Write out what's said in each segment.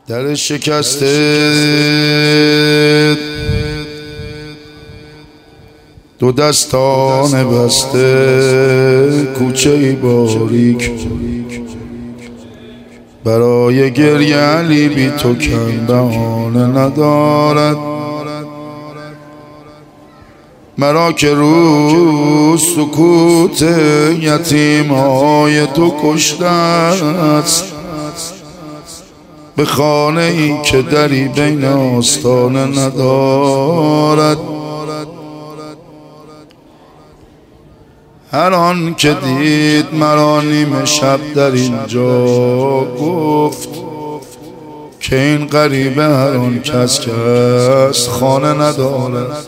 در شکسته دو دستان بسته کوچه‌ای باریک برای گریه علی بی تو کم بهانه ندارد. مرا که روز سکوت یتیم‌های تو کشته است، به خانه ای که دری بین آستانه ندارد. هر آن که دید مرا نیمه شب در اینجا گفت که این غریبه هر آن کس که است خانه ندارد.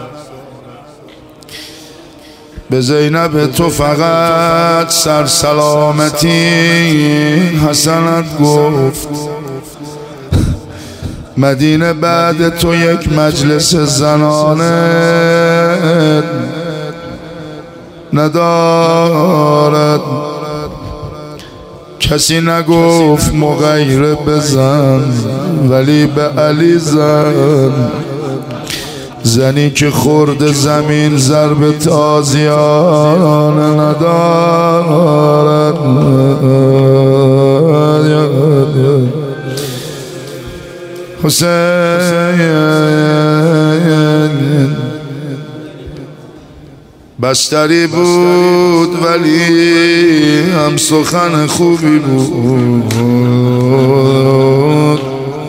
به زینب تو فقط سر سلامتی حسنت گفت، مدینه بعد تو یک مجلس زنانه ندارد. کسی نگفت مغیره بزن ولی به علی زن، زنی که خورد زمین ضرب تازیانه ندارد. حسین بستری بود ولی هم سخن خوبی بود،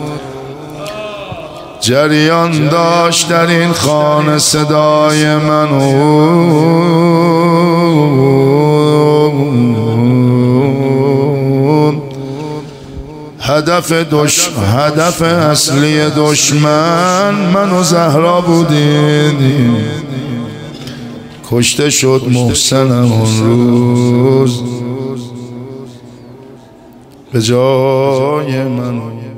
جریان داشت در این خانه صدای من. هدف اصلی دشمن من و زهرا بودیم. کشته شد محسنم اون روز به جای من.